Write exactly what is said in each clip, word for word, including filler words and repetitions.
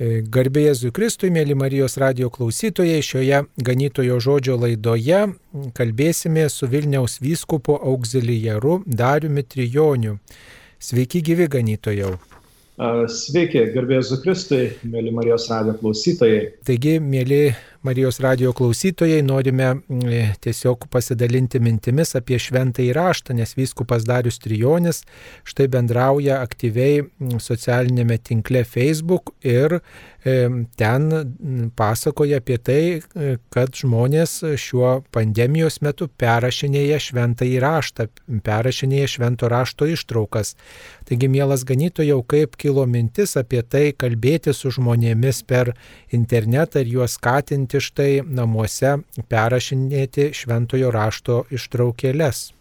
Garbė Jėzui Kristui, mėly Marijos radijo klausytojai, šioje ganytojo žodžio laidoje kalbėsime su Vilniaus vyskupu augziliaru Dariumi Trijoniu. Sveiki, gyvi ganytojau. Sveiki, garbė Jėzui Kristui, mėly Marijos radijo klausytojai. Taigi, mėly Marijos radijo klausytojai, norime tiesiog pasidalinti mintimis apie šventąjį raštą, nes vyskupas Darius Trijonis štai bendrauja aktyviai socialinėme tinkle Facebook ir ten pasakoja apie tai, kad žmonės šiuo pandemijos metu perrašinėja šventąjį raštą, perrašinėja švento rašto ištraukas. Taigi, mielas ganytojau, kaip kilo mintis apie tai kalbėti su žmonėmis per internetą ir juos skatinti štai namuose perrašinėti šventojo rašto ištraukėles?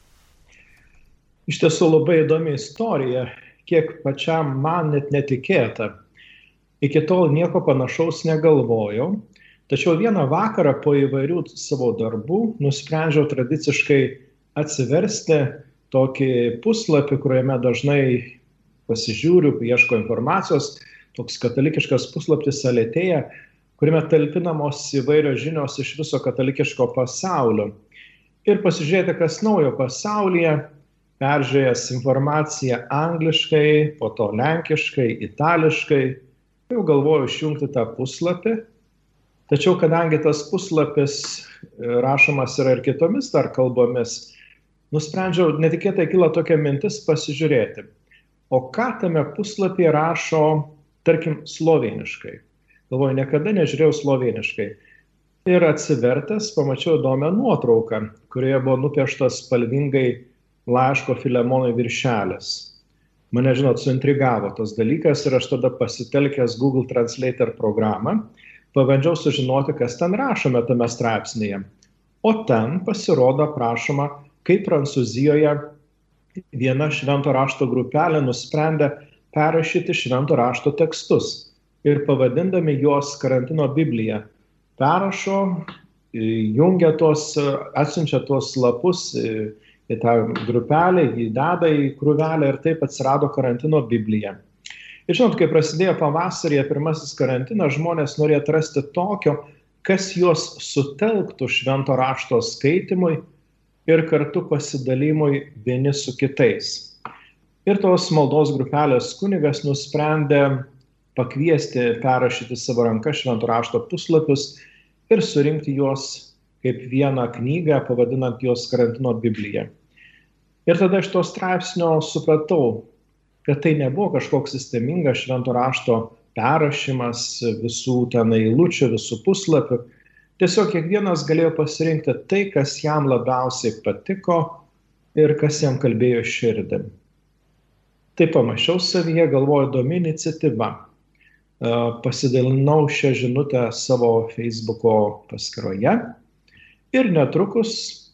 Iš tiesų labai įdomi istorija, kiek pačiam man net netikėta. Iki tol nieko panašaus negalvojau, tačiau vieną vakarą po įvairių savo darbų nusprendžiau tradiciškai atsiversti tokį puslapį, kuriame dažnai pasižiūriu, ieško informacijos, toks katalikiškas puslapis Aletėja, kuriame talpinamos įvairios žinios iš viso katalikiško pasaulio. Ir pasižiūrėti, kas naujo pasaulyje, peržiūrėjęs informaciją angliškai, po to lenkiškai, itališkai, jau galvoju išjungti tą puslapį. Tačiau kadangi tas puslapis rašomas yra ir kitomis dar kalbomis, nusprendžiau, netikėtai kilo tokia mintis pasižiūrėti, o ką tame puslapyje rašo, tarkim, slovėniškai. Galvoju, niekada nežiūrėjau slovėniškai. Ir atsivertęs pamačiau įdomią nuotrauką, kurioje buvo nupieštas spalvingai laiško Filemonui viršelis. Mane, žinot, suintrigavo tas dalykas ir aš tada pasitelkęs Google Translator programą, pabandžiau sužinoti, kas ten rašome tame straipsnėje. O ten pasirodo prašoma, kaip Prancūzijoje viena švento rašto grupelė nusprendė perrašyti švento rašto tekstus ir pavadindami juos Karantino Biblija. Perrašo, jungia tos, atsiunčia tuos lapus į tą grupelę, jį deda į krūvelę ir taip atsirado Karantino Biblija. Ir žinot, kai prasidėjo pavasarėje pirmasis karantinas, žmonės norėjo atrasti tokio, kas juos sutelktų švento rašto skaitimui ir kartu pasidalimui vieni su kitais. Ir tos maldos grupelės kunigas nusprendė pakviesti perrašyti savo ranką švento rašto puslapius ir surinkti juos kaip vieną knygą, pavadinant juos Karantino Biblija. Ir tada iš to straipsnio supratau, kad tai nebuvo kažkoks sistemingas švento rašto perrašymas visų ten eilučių, visų puslapių. Tiesiog kiekvienas galėjo pasirinkti tai, kas jam labiausiai patiko ir kas jam kalbėjo širdį. Tai pamačiau savyje, galvoju, įdomi iniciatyva. Pasidalinau šią žinutę savo Facebooko paskyroje. Ir netrukus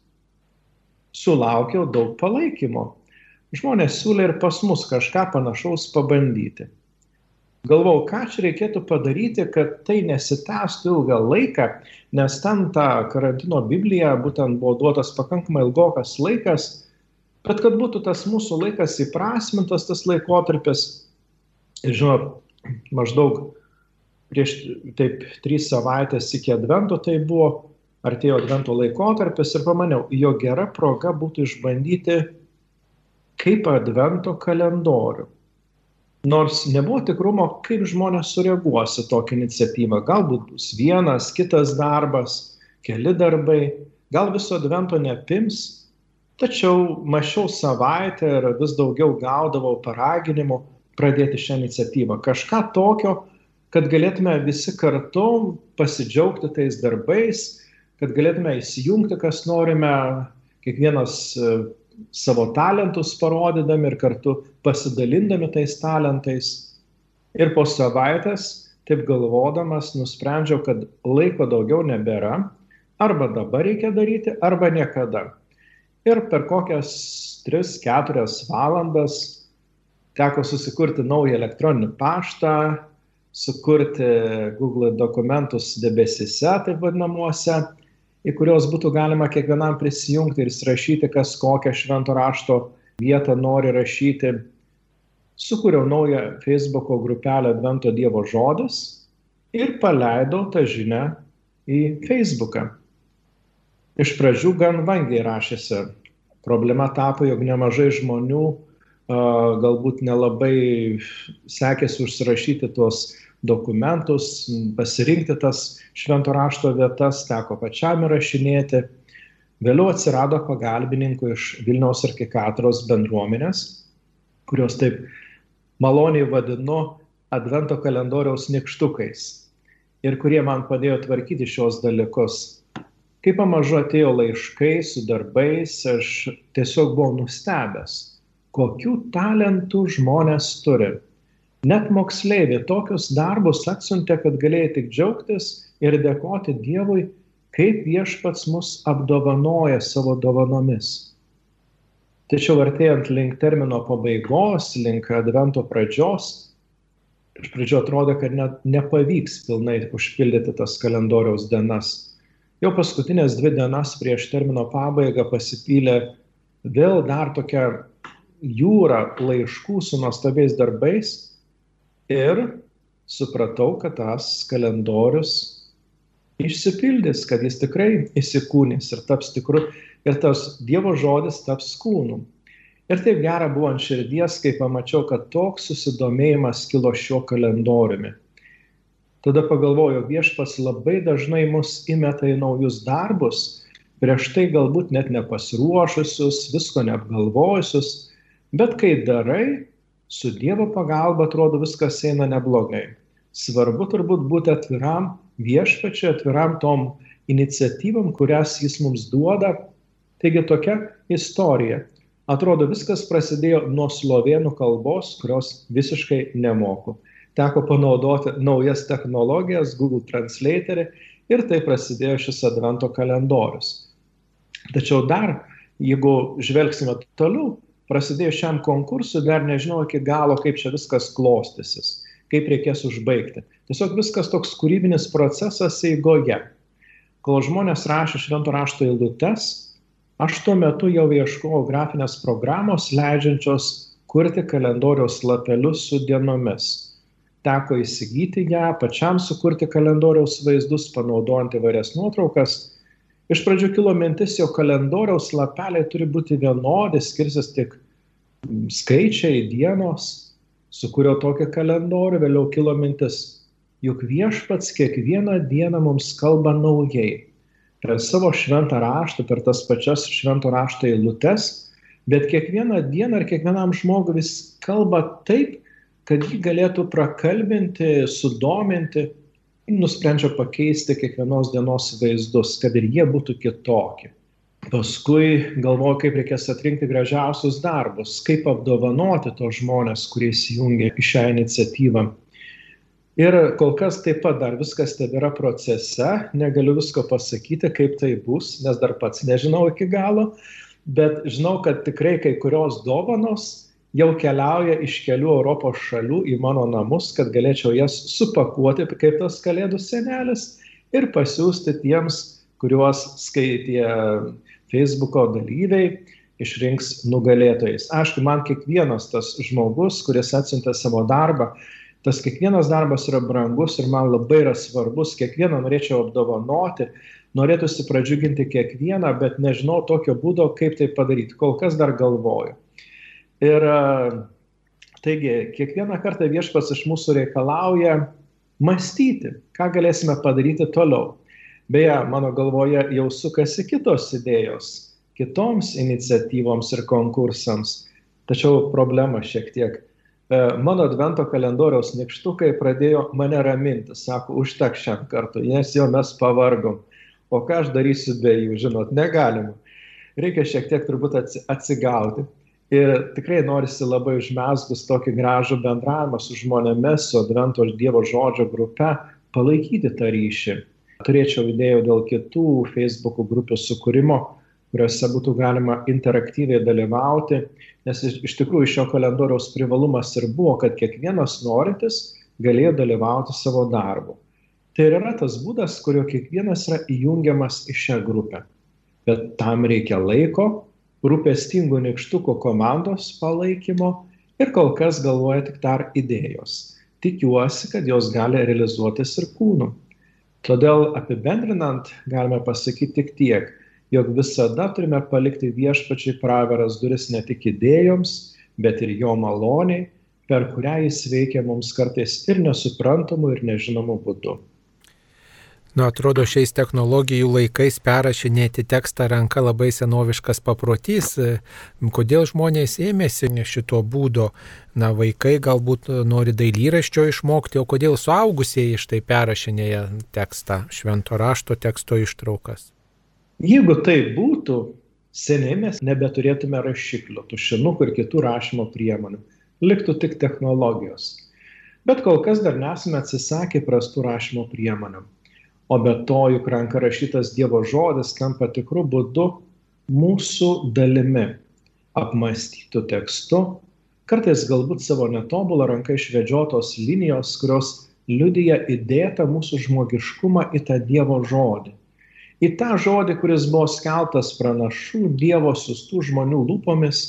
sulaukiau daug palaikymo. Žmonės siūlė ir pas mus kažką panašaus pabandyti. Galvojau, ką čia reikėtų padaryti, kad tai nesitęstų ilgą laiką, nes ten ta Karantino Biblija būtent buvo duotas pakankamai ilgokas laikas, bet kad būtų tas mūsų laikas įprasmintas, tas laikotarpis. Ir žinot, maždaug prieš taip trys savaitės iki Advento tai buvo, artėjo Advento laikotarpis ir pamaniau, jo gera proga būtų išbandyti kaip Advento kalendorių. Nors nebuvo tikrumo, kaip žmonės sureaguos į tokią iniciatyvą. Galbūt bus vienas, kitas darbas, keli darbai, gal viso Advento neapims, tačiau mąsčiau savaitę ir vis daugiau gaudavau paraginimų pradėti šią iniciatyvą. Kažką tokio, kad galėtume visi kartu pasidžiaugti tais darbais, kad galėtume įsijungti, kas norime, kiekvienas savo talentus parodydami ir kartu pasidalindami tais talentais. Ir po savaitės, taip galvodamas, nusprendžiau, kad laiko daugiau nebėra, arba dabar reikia daryti, arba niekada. Ir per kokias tris keturias valandas teko susikurti naują elektroninį paštą, sukurti Google dokumentus debesyse, taip vadinamuose, į kurios būtų galima kiekvienam prisijungti ir įsirašyti, kas kokią švento rašto vietą nori rašyti. sukūriau naują Facebooko grupelę Advento Dievo žodis ir paleidau tą žinią į Facebooką. Iš pradžių gan vangiai rašėsi. Problema tapo, jog nemažai žmonių galbūt nelabai sekėsi užsirašyti tuos dokumentus, pasirinkti tas švento rašto vietas, teko pačiam įrašinėti. Vėliau atsirado pagalbininkų iš Vilniaus arkikatedros bendruomenės, kurios taip maloniai vadinu Advento kalendoriaus nykštukais ir kurie man padėjo tvarkyti šios dalykus. Kai pamažu atėjo laiškai su darbais, aš tiesiog buvau nustebęs, kokių talentų žmonės turi. Net moksleiviai tokius darbus atsiuntė, kad galėjai tik džiaugtis ir dėkoti Dievui, kaip Viešpats mus apdovanoja savo dovanomis. Tačiau artėjant link termino pabaigos, link Advento pradžios, iš pradžio atrodė, kad net nepavyks pilnai užpildyti tas kalendoriaus dienas. Jau paskutinės dvi dienas prieš termino pabaigą pasipylė vėl dar tokia jūra laiškų su nuostabiais darbais ir supratau, kad tas kalendorius išsipildys, kad jis tikrai įsikūnys ir taps tikru, ir tas Dievo žodis taps kūnu. Ir taip gera buvo ant širdies, kai pamačiau, kad toks susidomėjimas kilo šiuo kalendoriumi. Tada pagalvojau, Viešpats labai dažnai mus įmeta į naujus darbus, prieš tai galbūt net nepasiruošusius, visko neapgalvojusius, bet kai darai, su Dievo pagalba atrodo viskas eina neblogai. Svarbu turbūt būti atviram Viešpačiui, atviram tom iniciatyvom, kurias jis mums duoda. Taigi tokia istorija. Atrodo, viskas prasidėjo nuo slovėnų kalbos, kurios visiškai nemoku. Teko panaudoti naujas technologijas, Google Translatorį ir tai prasidėjo šis Advento kalendorius. Tačiau dar, jeigu žvelgsime toliau, prasidėjo šiam konkursui, dar nežinau iki galo, kaip čia viskas klostysis, kaip reikės užbaigti. Tiesiog viskas toks kūrybinis procesas eigoje. Kol žmonės rašė švento rašto eilutes, aš tuo metu jau ieškojau grafinės programos, leidžiančios kurti kalendoriaus lapelius su dienomis. Teko įsigyti ją, pačiam sukurti kalendoriaus vaizdus, panaudojant įvairias nuotraukas. Iš pradžių kilo mintis, jog kalendoriaus lapeliai turi būti vienodi, skirsis tik skaičiai, dienos. Sukūriau tokį kalendorių, vėliau kilo mintis, juk Viešpats kiekvieną dieną mums kalba naujai. Per savo šventą raštą, per tas pačias švento rašto eilutes, bet kiekvieną dieną ir kiekvienam žmogui vis kalba taip, kad jį galėtų prakalbinti, sudominti, nusprendžia pakeisti kiekvienos dienos vaizdus, kad ir jie būtų kitokie. Paskui galvoju, kaip reikės atrinkti gražiausius darbus, kaip apdovanoti tos žmonės, kurie įsijungia į šią iniciatyvą. Ir kol kas taip pat dar viskas tebėra procese, negaliu visko pasakyti, kaip tai bus, nes dar pats nežinau iki galo, bet žinau, kad tikrai kai kurios dovanos jau keliauja iš kelių Europos šalių į mano namus, kad galėčiau jas supakuoti kaip tas kalėdų senelis ir pasiųsti tiems, kuriuos skaitė Facebooko dalyviai, išrinks nugalėtojais. Aišku, man kiekvienas tas žmogus, kuris atsiuntė savo darbą, tas kiekvienas darbas yra brangus ir man labai yra svarbus, kiekvieną norėčiau apdovanoti, norėtųsi pradžiuginti kiekvieną, bet nežinau tokio būdo, kaip tai padaryti, kol kas dar galvoju. Ir taigi, kiekvieną kartą Viešpats iš mūsų reikalauja mąstyti, ką galėsime padaryti toliau. Beje, mano galvoje jau sukasi kitos idėjos, kitoms iniciatyvoms ir konkursams. Tačiau problema šiek tiek. Mano Advento kalendoriaus nykštukai pradėjo mane raminti, sako, užtek šiam kartu, nes jau mes pavargom. O ką aš darysiu be jų, žinot, negalima. Reikia šiek tiek turbūt atsigauti. Ir tikrai norisi labai užmesgus tokį gražų bendravimą su žmonėmis, su Advento Dievo žodžio grupe, palaikyti tą ryšį. Turėčiau idėjų dėl kitų Facebook'o grupių sukūrimo, kuriuose būtų galima interaktyviai dalyvauti, nes iš tikrųjų šio kalendoriaus privalumas ir buvo, kad kiekvienas norintis galėjo dalyvauti savo darbu. Tai yra tas būdas, kurio kiekvienas yra įjungiamas į šią grupę. Bet tam reikia laiko, rūpestingų nykštukų komandos palaikymo ir kol kas galvoja tik dar idėjos. Tikiuosi, kad jos gali realizuotis ir kūnu. Todėl apibendrinant galime pasakyti tik tiek, jog visada turime palikti viešpačiui praveras duris ne tik idėjoms, bet ir jo maloniai, per kurią jis veikia mums kartais ir nesuprantamų ir nežinomų būdų. Nu, atrodo, šiais technologijų laikais perrašinėti tekstą ranka labai senoviškas paprotys. Kodėl žmonės ėmėsi šito būdo? Na, vaikai galbūt nori dailyraščio išmokti, o kodėl suaugusieji štai perrašinėja tekstą, švento rašto teksto ištraukas? Jeigu tai būtų, seniai mes nebeturėtume rašiklių, tušinukų ir kitų rašymo priemonių. Liktų tik technologijos. Bet kol kas dar nesame atsisakę prastų rašymo priemonių. O be to, juk ranka rašytas Dievo žodis tampa tikrų būdu mūsų dalimi, apmąstytų tekstu, kartais galbūt savo netobulą ranka išvedžiotos linijos, kurios liudija įdėtą mūsų žmogiškumą į tą Dievo žodį. Į tą žodį, kuris buvo skelbtas pranašų, Dievo siųstų žmonių lūpomis,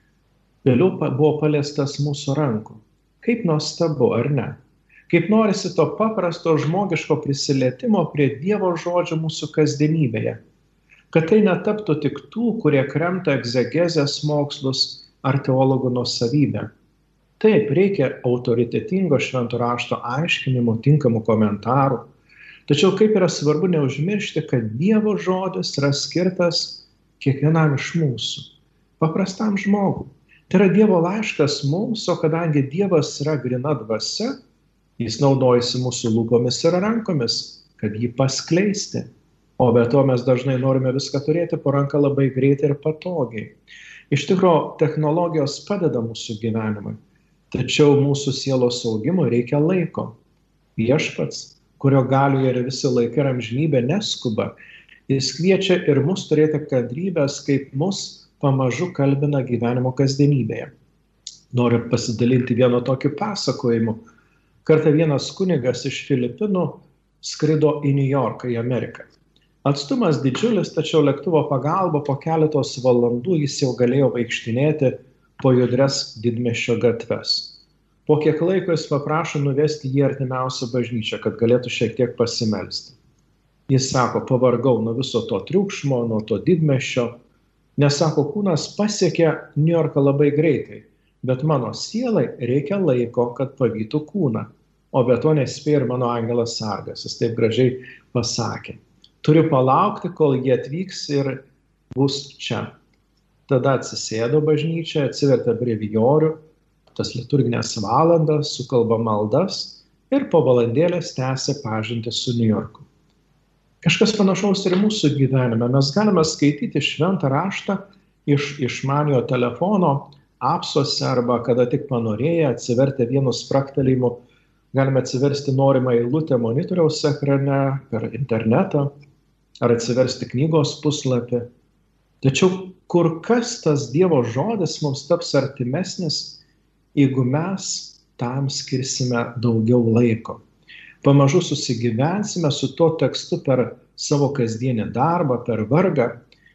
vėliau buvo paliestas mūsų rankų. Kaip nuostabu, ar ne? Kaip norisi to paprasto žmogiško prisilietimo prie Dievo žodžio mūsų kasdienybėje. Kad tai netaptų tik tų, kurie kremta egzegezės mokslus ar teologų nuosavybę. Taip, reikia autoritetingo švento rašto aiškinimų, tinkamų komentarų. Tačiau kaip yra svarbu neužmiršti, kad Dievo žodis yra skirtas kiekvienam iš mūsų, paprastam žmogui. Tai yra Dievo laiškas mums, o kadangi Dievas yra gryna dvasia, jis naudojasi mūsų lūpomis ir rankomis, kad jį paskleisti. O be to mes dažnai norime viską turėti po ranką labai greitai ir patogiai. Iš tikrųjų, technologijos padeda mūsų gyvenimui, tačiau mūsų sielos augimui reikia laiko. Viešpats, kurio galioje ir visi laikai ir amžinybė, neskuba. Jis kviečia ir mus turėti kantrybės, kaip mus pamažu kalbina gyvenimo kasdienybėje. Noriu pasidalinti vieno tokiu pasakojimu. Kartą vienas kunigas iš Filipinų skrido į Niujorką, į Ameriką. Atstumas didžiulis, tačiau lėktuvo pagalba po keletos valandų jis jau galėjo vaikštinėti po judrias didmiesčio gatves. Po kiek laiko jis paprašo nuvesti jį artimiausią bažnyčią, kad galėtų šiek tiek pasimelsti. Jis sako, pavargau nuo viso to triukšmo, nuo to didmiesčio, nes sako, kūnas pasiekė Niujorką labai greitai. Bet mano sielai reikia laiko, kad pavytų kūną, o be to nespėja ir mano angelas sargas. Jis taip gražiai pasakė. Turiu palaukti, kol jie atvyks ir bus čia. Tada atsisėdo bažnyčia, atsivertė brevijorių, tas liturginės valandas, sukalba maldas ir po valandėlės tęsė pažintį su Niujorku. Kažkas panašaus ir mūsų gyvenime. Mes galime skaityti šventą raštą iš išmaniojo telefono, apsuose arba kada tik panorėję, atsivertę vienu spraktelimu, galime atsiversti norimą eilutę monitoriaus ekrane, per internetą, ar atsiversti knygos puslapį. Tačiau kur kas tas Dievo žodis mums taps artimesnis, jeigu mes tam skirsime daugiau laiko. Pamažu susigyvensime su tuo tekstu per savo kasdienį darbą, per vargą.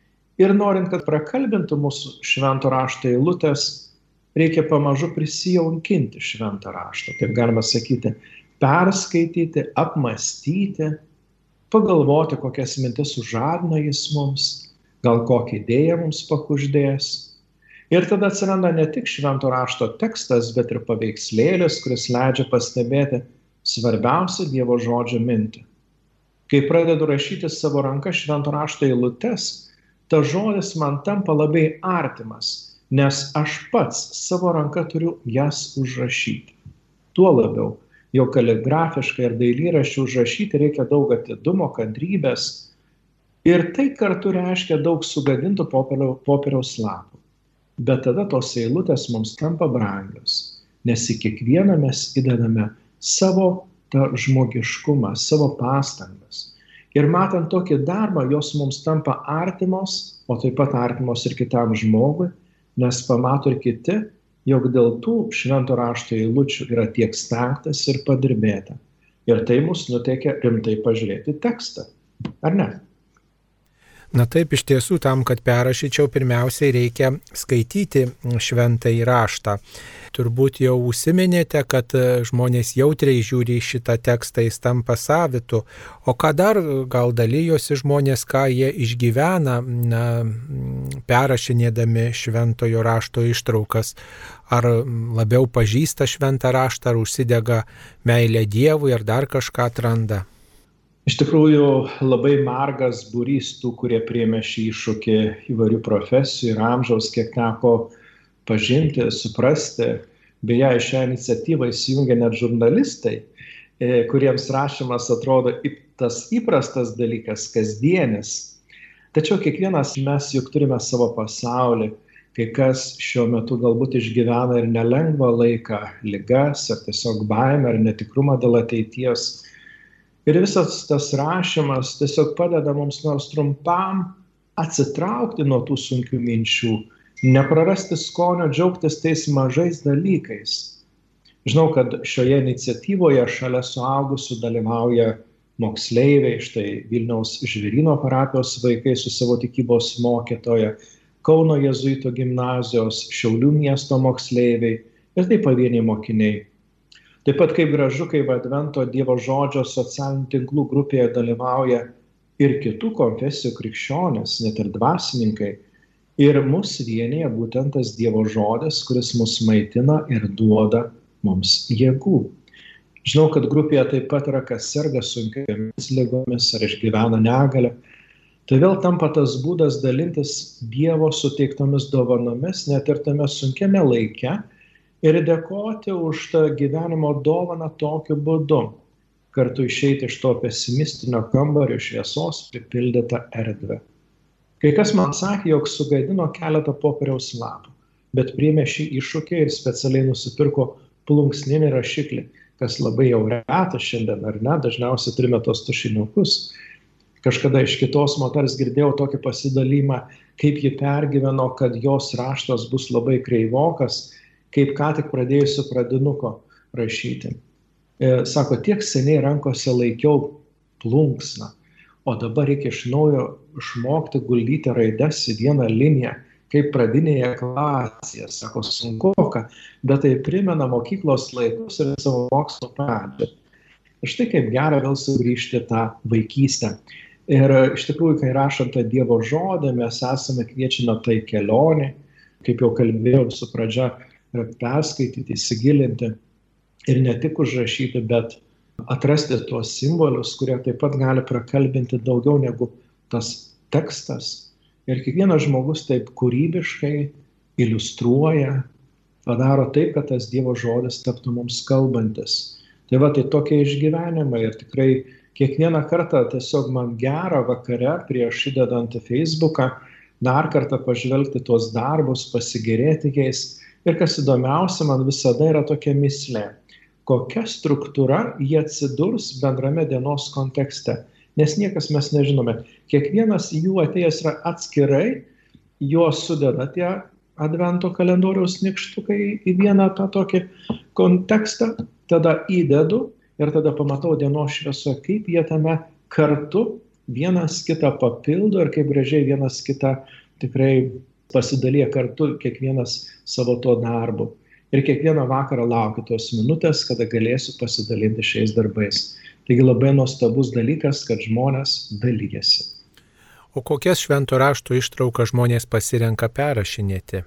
Ir norint, kad prakalbintų mūsų švento rašto eilutės, reikia pamažu prisijaukinti šventą raštą. Taip galima sakyti, perskaityti, apmąstyti, pagalvoti, kokias mintis sužadina jis mums, gal kokią idėją mums pakuždės. Ir tada atsiranda ne tik švento rašto tekstas, bet ir paveikslėlis, kuris leidžia pastebėti svarbiausią Dievo žodžio mintį. Kai pradedu rašyti savo ranka švento rašto eilutes, ta žodis man tampa labai artimas, nes aš pats savo ranka turiu jas užrašyti. Tuo labiau, jau kaligrafiškai ir dailyraščių užrašyti reikia daug atidumo, kantrybės, ir tai kartu reiškia daug sugadintų popieriaus lapų. Bet tada tos eilutės mums tampa brangios, nes į kiekvieną mes įdedame savo tą žmogiškumą, savo pastangas. Ir matant tokį darbą, jos mums tampa artimos, o taip pat artimos ir kitam žmogui, nes pamato ir kiti, jog dėl tų švento rašto eilučių yra tiek stengtas ir padirbėta. Ir tai mus nuteikia rimtai pažiūrėti tekstą. Ar ne? Na taip, iš tiesų, tam, kad perrašyčiau, pirmiausiai reikia skaityti šventąjį raštą. Turbūt jau užsiminėte, kad žmonės jautriai žiūri į šitą tekstą, jis tampa savitu. O ką dar gal dalyjosi žmonės, ką jie išgyvena, na, perrašinėdami šventojo rašto ištraukas? Ar labiau pažįsta šventą raštą, ar užsidega meilę Dievui, ar dar kažką atranda? Iš tikrųjų, labai margas būrys tų, kurie priėmė šį iššūkį įvairių profesijų ir amžiaus, kiek teko pažinti, suprasti. Beje, į šią iniciatyvą įsijungia net žurnalistai, kuriems rašymas atrodo tas įprastas dalykas, kasdienis. Tačiau kiekvienas mes juk turime savo pasaulį. Kai kas šiuo metu galbūt išgyvena ir nelengvą laiką, ligas, ar tiesiog baimę, ar netikrumą dėl ateities. Ir visas tas rašymas tiesiog padeda mums nors trumpam atsitraukti nuo tų sunkių minčių, neprarasti skonio, džiaugtis tais mažais dalykais. Žinau, kad šioje iniciatyvoje šalia suaugusių dalyvauja moksleiviai, štai Vilniaus Žvėryno parapijos vaikai su savo tikybos mokytoja, Kauno jėzuito gimnazijos, Šiaulių miesto moksleiviai ir taip pavieniai mokiniai. Taip pat kaip gražu, kai Advento Dievo žodžio socialinių tinklų grupėje dalyvauja ir kitų konfesijų krikščionys, net ir dvasininkai. Ir mus vienyje būtent tas Dievo žodis, kuris mus maitina ir duoda mums jėgų. Žinau, kad grupėje taip pat yra kas serga sunkiomis ligomis ar išgyvena negalią. Tai vėl tampa tas būdas dalintis Dievo suteiktomis dovanomis, net ir tame sunkiame laike, ir dėkoti už tą gyvenimo dovaną tokiu būdu, kartu išeiti iš to pesimistinio kambario šviesos pripildytą erdvę. Kai kas man sakė, jog sugadino keletą popieriaus lapų, bet priėmė šį iššūkį ir specialiai nusipirko plunksninį rašiklį, kas labai jau retas šiandien, ar ne, dažniausiai turime tos tušinukus. Kažkada iš kitos moters girdėjau tokį pasidalymą, kaip ji pergyveno, kad jos raštas bus labai kreivokas, kaip ką tik pradėjusi pradinuko rašyti. Sako, tiek seniai rankose laikiau plunksną, o dabar reikia iš naujo išmokti guldyti raides į vieną liniją, kaip pradinėje klasėje. Sako, sunkoka, bet tai primena mokyklos laikus ir savo mokslo pradžią. Ir štai kaip gera vėl sugrįžti tą vaikystę. Ir iš tikrųjų, kai rašant tą Dievo žodį, mes esame kviečiami tai kelionė, kaip jau kalbėjau su pradžia, perskaityti, įsigilinti ir ne tik užrašyti, bet atrasti tuos simbolius, kurie taip pat gali prakalbinti daugiau negu tas tekstas. Ir kiekvienas žmogus taip kūrybiškai iliustruoja, padaro taip, kad tas Dievo žodis taptų mums kalbantis. Tai va, tai tokie išgyvenimai ir tikrai kiekvieną kartą tiesiog man gera vakare prieš įdedant į Facebooką dar kartą pažvelgti tuos darbus, pasigėrėti jais. Ir kas įdomiausia, man visada yra tokia mislė, kokia struktūra jie atsidurs bendrame dienos kontekste. Nes niekas mes nežinome. Kiekvienas jų atėjęs yra atskirai, juos sudeda tie Advento kalendoriaus nykštukai į vieną tą tokį kontekstą, tada įdedu ir tada pamatau dienos šviesoje, kaip jie tame kartu vienas kitą papildo ir kaip gražiai vienas kitą tikrai pasidalyja kartu kiekvienas savo to darbu. Ir kiekvieną vakarą laukiu tos minutės, kada galėsiu pasidalinti šiais darbais. Taigi labai nuostabus dalykas, kad žmonės dalyjasi. O kokias švento rašto ištraukas žmonės pasirenka perrašinėti?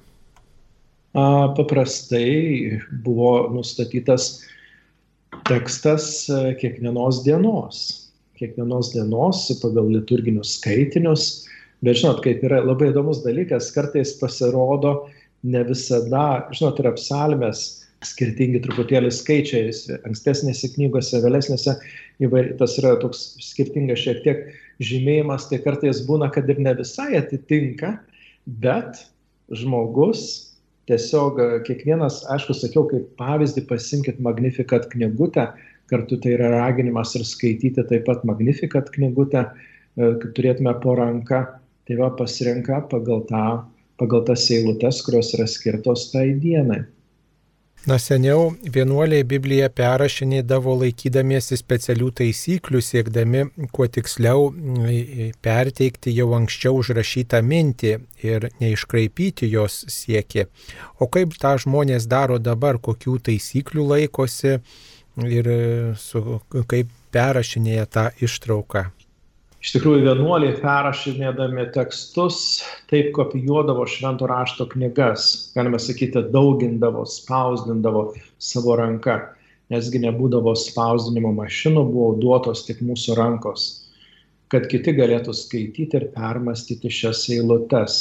Paprastai buvo nustatytas tekstas kiekvienos dienos. Kiekvienos dienos pagal liturginius skaitinius. Bet žinot, kaip yra labai įdomus dalykas, kartais pasirodo ne visada, žinot, yra psalmės, skirtingi truputėlį skaičiai, ankstesnėse knygose, vėlesnėse, tas yra toks skirtingas šiek tiek žymėjimas, tai kartais būna, kad ir ne visai atitinka, bet žmogus tiesiog kiekvienas, aišku, sakiau, kaip pavyzdį pasimkit Magnificat knygutę, kartu tai yra raginimas ir skaityti taip pat Magnificat knygutę, kad turėtume po ranką, tai va pasirenka pagal, tą, pagal tas eilutes, kurios yra skirtos tai dienai. Na seniau vienuoliai Bibliją perrašinėdavo laikydamiesi specialių taisyklių, siekdami kuo tiksliau perteikti jau anksčiau užrašytą mintį ir neiškraipyti jos siekį. O kaip tą žmonės daro dabar, kokių taisyklių laikosi ir su, kaip perrašinėja tą ištrauką? Iš tikrųjų, vienuoliai perrašinėdami tekstus taip kopijuodavo švento rašto knygas, galime sakyti, daugindavo, spausdindavo savo ranka, nesgi nebūdavo spausdinimo mašinų, buvo duotos tik mūsų rankos, kad kiti galėtų skaityti ir permastyti šias eilutes.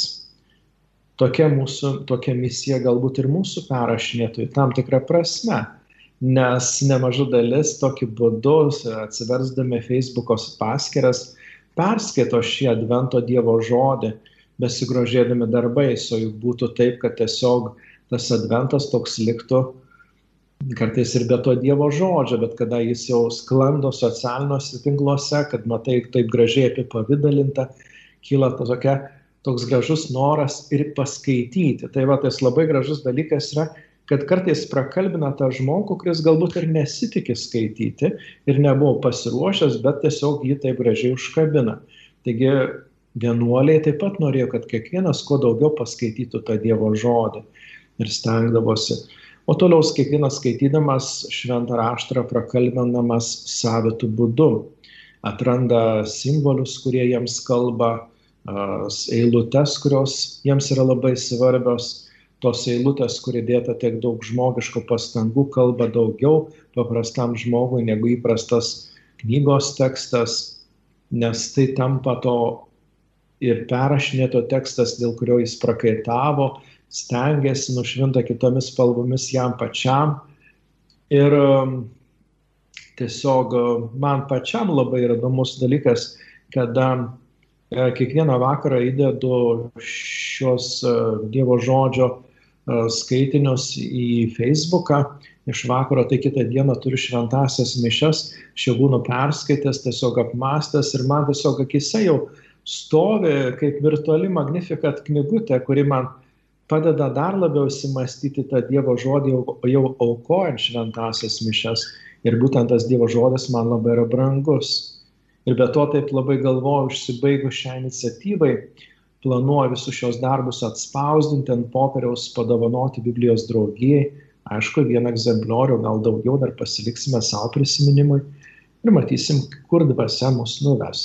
Tokia, mūsų, tokia misija galbūt ir mūsų perrašinėtojų tam tikrą prasme, nes nemaža dalis tokiu būdu, atsiversdami Facebooko paskyras, perskaito šį advento Dievo žodį, besigrožėdami darbais, o juk būtų taip, kad tiesiog tas adventas toks liktų kartais ir be to Dievo žodžio, bet kada jis jau sklando socialiniuose tinkluose, kad matai taip gražiai apipavidalinta, kyla tokia, toks gražus noras ir paskaityti. Tai va, tas labai gražus dalykas yra, kad kartais prakalbina tą žmogų, kuris galbūt ir nesitikė skaityti ir nebuvo pasiruošęs, bet tiesiog jį taip gražiai užkabina. Taigi vienuoliai taip pat norėjo, kad kiekvienas kuo daugiau paskaitytų tą Dievo žodį ir stengdavosi. O toliau kiekvienas skaitydamas šventą raštą prakalbinamas savitų būdu. Atranda simbolius, kurie jiems kalba, eilutes, kurios jiems yra labai svarbios. Tos eilutės, kur įdėta tiek daug žmogiškų pastangų, kalba daugiau paprastam žmogui negu įprastas knygos tekstas, nes tai tampa to ir perrašinėto tekstas, dėl kurio jis prakaitavo, stengiasi nušvinta kitomis spalvomis jam pačiam. Ir tiesiog man pačiam labai yra įdomus dalykas, kada kiekvieną vakarą įdedu šios Dievo žodžio skaitinius į Facebooką iš vakaro, tai kitą dieną turiu šventąsias mišias, aš jau būnu perskaitęs, tiesiog apmąstęs ir man tiesiog akise jau stovi kaip virtuali Magnificat knygutė, kuri man padeda dar labiau įsimąstyti tą Dievo žodį jau, jau aukojant šventąsias mišias. Ir būtent tas Dievo žodis man labai yra brangus. Ir be to taip labai galvoju, užsibaigus šią iniciatyvai, planuoju visus šios darbus atspausdinti ant popieriaus, padovanoti Biblijos draugijai. Aišku, vieną egzempliorių, gal daugiau dar pasiliksime savo prisiminimui ir matysim, kur dvasia mus nuves.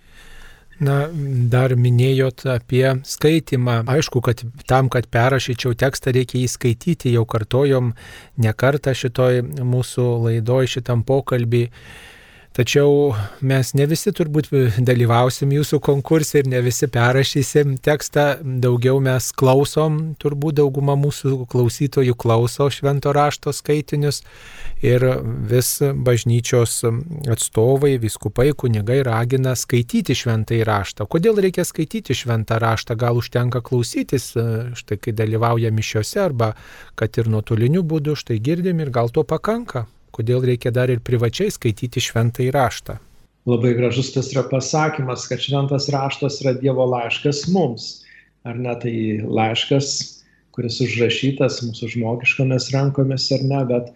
Na, dar minėjot apie skaitimą. Aišku, kad tam, kad perrašyčiau tekstą, reikia jį skaityti. Jau kartojom ne kartą šitoj mūsų laidoj, šitam pokalbį. Tačiau mes ne visi turbūt dalyvausim jūsų konkurse ir ne visi perrašysim tekstą, daugiau mes klausom, turbūt dauguma mūsų klausytojų klauso švento rašto skaitinius ir vis bažnyčios atstovai, vyskupai, kunigai ragina skaityti šventąjį raštą. Kodėl reikia skaityti šventą raštą? Gal užtenka klausytis, štai kai dalyvauja mišiose arba kad ir nuotoliniu būdu, štai girdim ir gal to pakanka? Kodėl reikia dar ir privačiai skaityti šventąjį raštą? Labai gražus tas yra pasakymas, kad šventas raštas yra Dievo laiškas mums. Ar ne, tai laiškas, kuris užrašytas mūsų žmogiškomis rankomis, ar ne, bet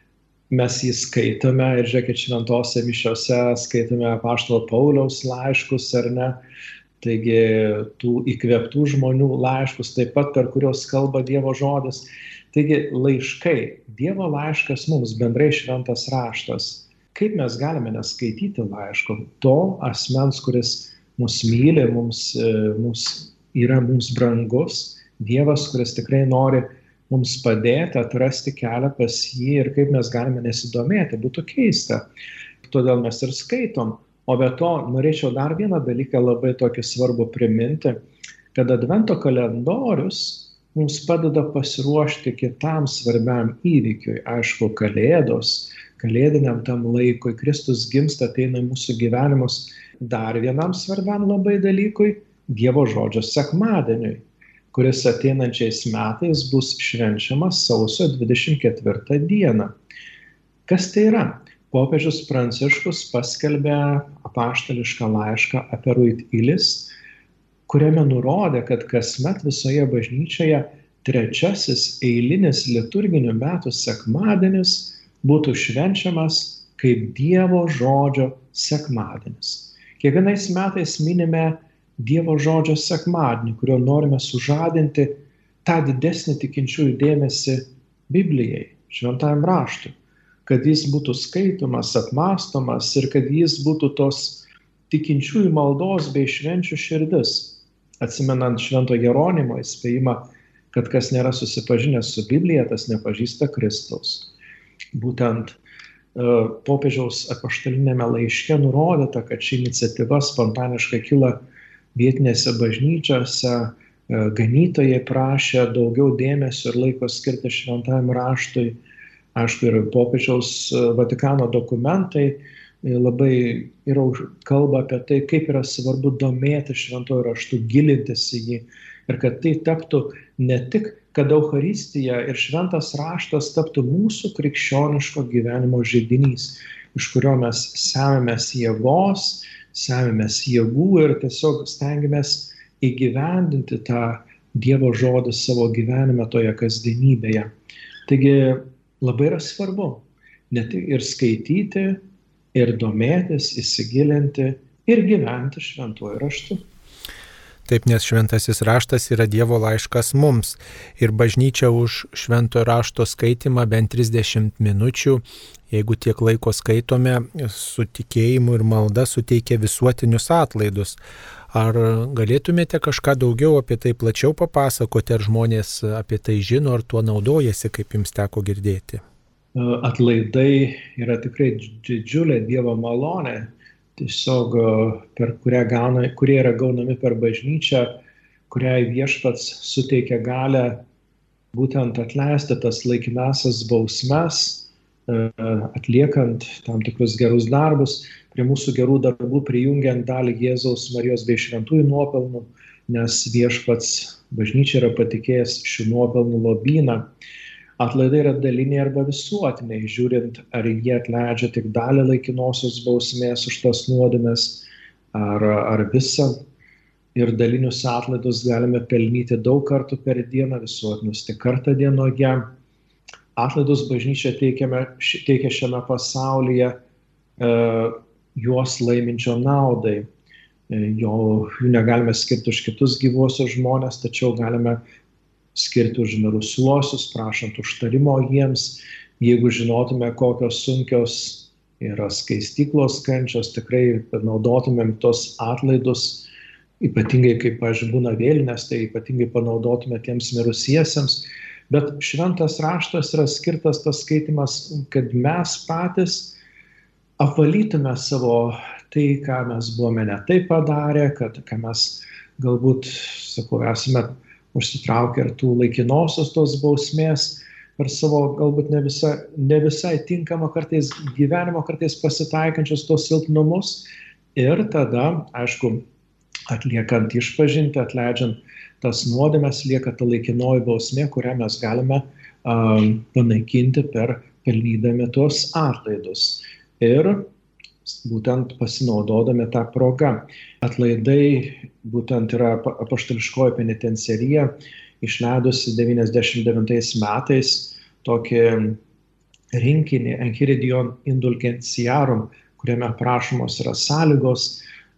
mes jį skaitome ir žiūrėkit, šventose mišiose skaitome apaštalo Pauliaus laiškus, ar ne. Taigi tų įkvėptų žmonių laiškus, taip pat per kurios kalba Dievo žodis. Taigi laiškai, Dievo laiškas mums, bendrai šventas raštas. Kaip mes galime neskaityti laiško? To asmens, kuris mus myli, mums, mums yra mums brangus, Dievas, kuris tikrai nori mums padėti, atrasti kelią pas jį ir kaip mes galime nesidomėti, būtų keista. Todėl mes ir skaitom. O be to, norėčiau dar vieną dalyką labai tokį svarbų priminti, kad advento kalendorius mums padeda pasiruošti kitam svarbiam įvykiui, aišku, kalėdos, kalėdiniam tam laikui, Kristus gimsta, ateina į mūsų gyvenimus, dar vienam svarbiam labai dalykui, Dievo žodžio sekmadieniui, kuris ateinančiais metais bus švenčiamas sausio dvidešimt ketvirtą dieną. Kas tai yra? Popiežius Pranciškus paskelbė apaštališką laišką Aperuit Ilis, kuriame nurodė, kad kasmet visoje bažnyčioje trečiasis eilinis liturginių metų sekmadienis būtų švenčiamas kaip Dievo žodžio sekmadienis. Kiekvienais metais minime Dievo žodžio sekmadienį, kuriuo norime sužadinti tą didesnį tikinčiųjų dėmesį Biblijai, šventajam raštui, kad jis būtų skaitomas, apmąstomas ir kad jis būtų tos tikinčiųjų maldos bei švenčių širdis. Atsimenant Švento Jeronimo įspėjimą, kad kas nėra susipažinęs su Biblija, tas nepažįsta Kristaus. Būtent uh, popiežiaus apaštalinėme laiške nurodyta, kad ši iniciatyva spontaniškai kilo vietinėse bažnyčiose, uh, ganytojai prašė daugiau dėmesio ir laiko skirti šventajam raštui. Aišku, ir popiežiaus Vatikano dokumentai labai yra kalba apie tai, kaip yra svarbu domėti šventuoju raštu, gilintis į jį. Ir kad tai taptų ne tik, kad Eucharistija ir šventas raštas taptų mūsų krikščioniško gyvenimo židinys, iš kurio mes semėmės jėgos, semėmės jėgų ir tiesiog stengiamės įgyvendinti tą Dievo žodį savo gyvenime toje kasdienybėje. Taigi labai yra svarbu ne tik ir skaityti, ir domėtis, įsigilinti ir gyventi šventuoju raštu. Taip, nes šventasis raštas yra Dievo laiškas mums ir bažnyčia už šventojo rašto skaitimą bent trisdešimt minučių, jeigu tiek laiko skaitome, su tikėjimu ir malda suteikia visuotinius atlaidus. Ar galėtumėte kažką daugiau apie tai plačiau papasakoti, ar žmonės apie tai žino, ar tuo naudojasi, kaip jums teko girdėti? Atlaidai yra tikrai didžiulė Dievo malonė, tiesiog per kurią gauna, kurie yra gaunami per bažnyčią, kuriai viešpats suteikia galę būtent atleisti tas laikinasias bausmes, atliekant tam tikrus gerus darbus, prie mūsų gerų darbų prijungiant dalį Jėzaus, Marijos bei šventųjų nuopelnų, nes viešpats bažnyčia yra patikėjęs šių nuopelnų lobyną. Atlaidai yra daliniai arba visuotiniai, žiūrint, ar jie atleidžia tik dalį laikinosios bausmės už tos nuodėmes, ar, ar visą. Ir dalinius atlaidus galime pelnyti daug kartų per dieną, visuotinius tik kartą dienoje. Atlaidus bažnyčia teikiame, teikia šiame pasaulyje e, juos laiminčio naudai. E, jo, jų negalime skirti už kitus gyvuosius žmonės, tačiau galime skirti už mirusiuosius, prašant užtarimo jiems. Jeigu žinotume, kokios sunkios yra skaistyklos kančios, tikrai panaudotumėm tos atlaidus, ypatingai kaip, pavyzdžiui, būna vėlinės, tai ypatingai panaudotume tiems mirusiesiems. Bet šventas raštas yra skirtas tas skaitimas, kad mes patys apvalytume savo tai, ką mes buvome ne taip padarę, kad ką mes galbūt, sakau, esame užsitraukia ir tų laikinosios tos bausmės per savo galbūt ne, visa, ne visai tinkamą kartais gyvenimo, kartais pasitaikančius tos silpnumus. Ir tada, aišku, atliekant išpažintį, atleidžiant tas nuodėmes, lieka ta laikinoji bausmė, kurią mes galime um, panaikinti per pelnydami tuos atlaidus. Ir būtent pasinaudodami tą progą. Atlaidai būtent yra apaštališkoji penitenciarija išleidusi devyniasdešimt devintais metais tokį rinkinį Enchiridion Indulgentiarum, kuriame aprašomos yra sąlygos,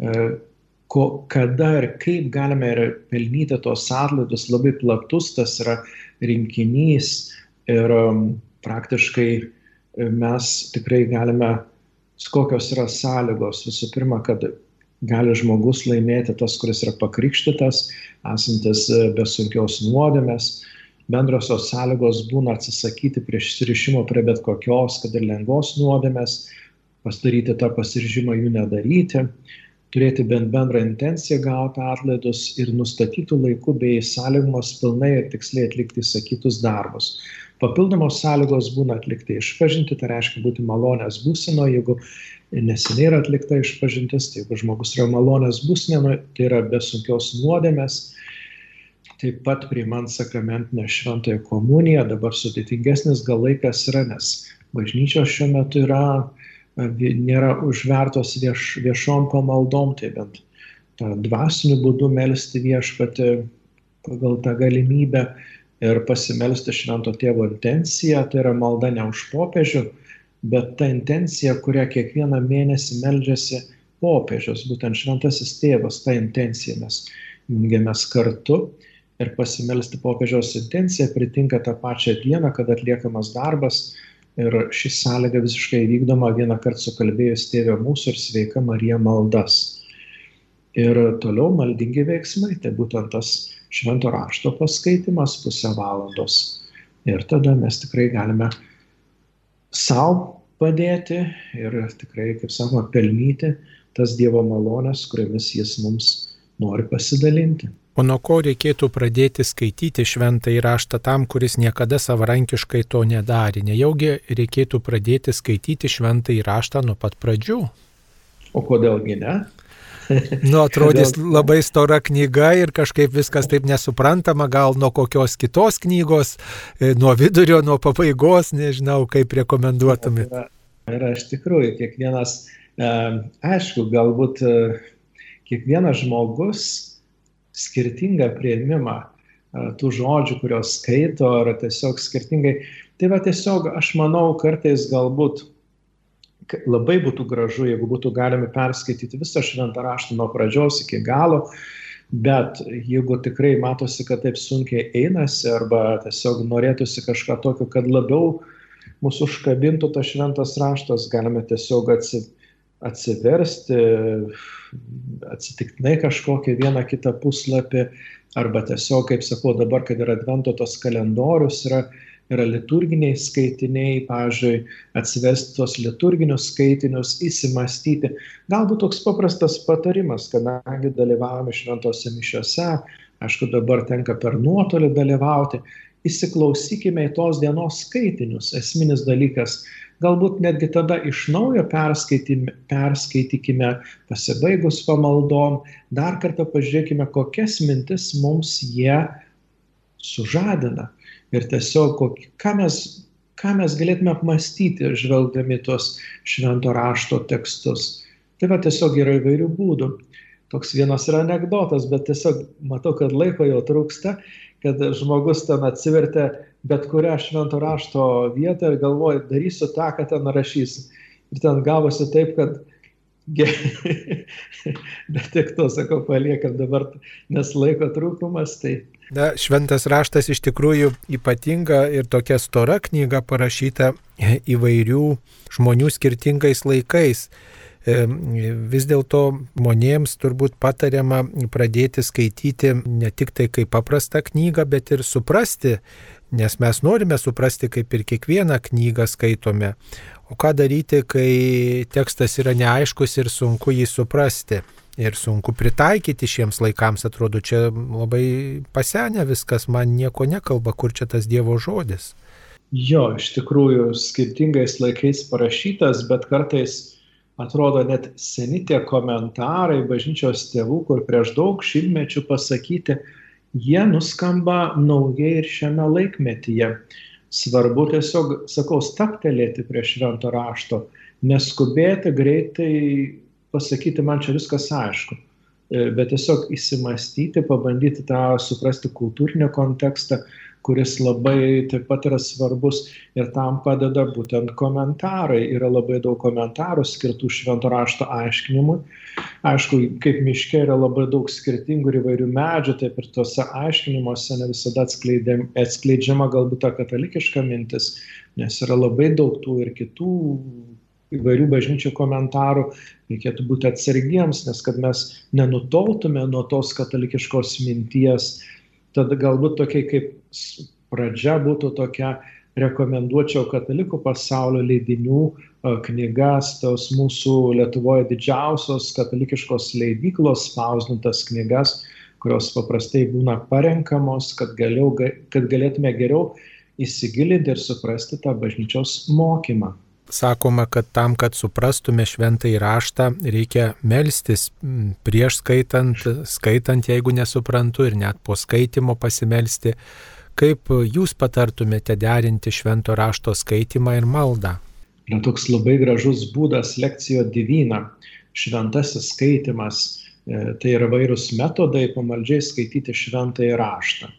ko, kada ir kaip galime ir pelnyti tos atlaidus. Labai platus tas yra rinkinys ir praktiškai mes tikrai galime, kokios yra sąlygos. Visų pirma, kad gali žmogus laimėti tas, kuris yra pakrikštytas, esantis be sunkios nuodėmės. Bendrosios sąlygos būna atsisakyti prisirišimo prie bet kokios, kad ir lengvos nuodėmės, pasidaryti tą pasiryžimą jų nedaryti, turėti bent bendrą intenciją gauti atlaidus ir nustatytų laikų bei sąlygos pilnai ir tiksliai atlikti įsakytus darbus. Papildomos sąlygos būna atlikti išpažinti, tai reiškia būti malonės būseno, jeigu neseniai yra atlikta išpažintis, tai jeigu žmogus yra malonės būseno, tai yra be sunkios nuodėmės. Taip pat priimant sakramentinę šventąją komuniją, dabar sudėtingesnis gal laikas yra, nes bažnyčios šiuo metu yra, nėra užvertos vieš, viešom pamaldom, tai bent tą dvasiniu būdu melsti viešpatį pagal tą galimybę. ir pasimelsti švento tėvo intenciją, tai yra malda ne už popiežių, bet ta intencija, kurią kiekvieną mėnesį meldžiasi popiežius, būtent šventasis tėvas, ta intencija mes jungiamės kartu ir pasimelsti popiežiaus intenciją pritinka tą pačią dieną, kad atliekamas darbas ir ši sąlyga visiškai vykdoma vieną kartą sukalbėjus Tėve mūsų ir Sveika Marija maldas. Ir toliau maldingi veiksmai, tai būtent tas švento rašto paskaitimas pusę valandos. Ir tada mes tikrai galime sau padėti ir tikrai, kaip sakoma, pelnyti tas Dievo malonės, kuriomis jis mums nori pasidalinti. O nuo ko reikėtų pradėti skaityti šventąjį raštą tam, kuris niekada savarankiškai to nedarė? Nejaugi reikėtų pradėti skaityti šventąjį raštą nuo pat pradžių? O kodėlgi ne? Nu, atrodys labai stora knyga ir kažkaip viskas taip nesuprantama, gal nuo kokios kitos knygos, nuo vidurio, nuo pabaigos, nežinau, kaip rekomenduotumėt. Yra, yra iš tikrųjų, kiekvienas, e, aišku, galbūt e, kiekvienas žmogus skirtingą priėmimą tų žodžių, kurios skaito, ar tiesiog skirtingai. Tai va tiesiog, aš manau, kartais galbūt labai būtų gražu, jeigu būtų galima perskaityti visą šventą raštą nuo pradžios iki galo, bet jeigu tikrai matosi, kad taip sunkiai einasi, arba tiesiog norėtųsi kažką tokio, kad labiau mūsų užkabintų tas šventas raštas, galime tiesiog atsitikti. atsiversti atsitiktinai kažkokią vieną kitą puslapį, arba tiesiog, kaip sakau, dabar, kad yra advento tas kalendorius, yra, yra liturginiai skaitiniai, pavyzdžiui, atsivesti tos liturginius skaitinius, įsimastyti. Galbūt toks paprastas patarimas, kadangi dalyvavome šventose mišiose, aišku, dabar tenka per nuotolį dalyvauti, įsiklausykime į tos dienos skaitinius, esminis dalykas. Galbūt netgi tada iš naujo perskaitykime pasibaigus pamaldom, dar kartą pažiūrėkime, kokias mintis mums jie sužadina. Ir tiesiog, ką mes, ką mes galėtume apmastyti, žvelgdami tuos švento rašto tekstus. Tai va tiesiog yra įvairių būdų. Toks vienas yra anekdotas, bet tiesiog matau, kad laiko jau trūksta, kad žmogus ten atsivertė bet kurią švento rašto vietą ir galvoja, darysiu tą, ką ten rašysiu. Ir ten gavosi taip, kad bet tik to, sakau, paliekam dabar, nes laiko trūkumas. Tai... Na, šventas raštas iš tikrųjų ypatinga ir tokia stora knyga parašyta įvairių žmonių skirtingais laikais. Vis dėlto žmonėms turbūt patariama pradėti skaityti ne tik tai kaip paprastą knygą, bet ir suprasti, nes mes norime suprasti, kaip ir kiekvieną knygą skaitome. O ką daryti, kai tekstas yra neaiškus ir sunku jį suprasti ir sunku pritaikyti šiems laikams? Atrodo, čia labai pasenę viskas, man nieko nekalba, kur čia tas Dievo žodis. Jo, iš tikrųjų skirtingais laikais parašytas, bet kartais atrodo net seni tie komentarai bažnyčios tėvų, kur prieš daug šimtmečių pasakyti, jie nuskamba naujai ir šiame laikmetyje. Svarbu tiesiog, sakau, stabtelėti prie švento rašto, neskubėti greitai pasakyti, man čia viskas aišku, bet tiesiog įsimastyti, pabandyti tą suprasti kultūrinį kontekstą, kuris labai taip pat yra svarbus ir tam padeda būtent komentarai. Yra labai daug komentarų skirtų švento rašto aiškinimui. Aišku, kaip miške yra labai daug skirtingų ir įvairių medžių, taip ir tuose aiškinimuose ne visada atskleidžiama galbūt ta katalikiška mintis, nes yra labai daug tų ir kitų įvairių bažnyčių komentarų. Reikėtų būti atsargiems, nes kad mes nenutoltume nuo tos katalikiškos minties. Tada galbūt tokia kaip pradžia būtų tokia, rekomenduočiau katalikų pasaulio leidinių knygas, tos mūsų Lietuvoje didžiausios katalikiškos leidyklos spausdintas knygas, kurios paprastai būna parenkamos, kad, galiau, kad galėtume geriau įsigilinti ir suprasti tą bažnyčios mokymą. Sakoma, kad tam, kad suprastume šventąjį raštą, reikia melstis prieš skaitant, skaitant, jeigu nesuprantu, ir net po skaitimo pasimelsti. Kaip jūs patartumėte derinti švento rašto skaitimą ir maldą? Yra toks labai gražus būdas lekcijo divina, šventasis skaitimas. Tai yra vairūs metodai pamaldžiai skaityti šventąjį raštą.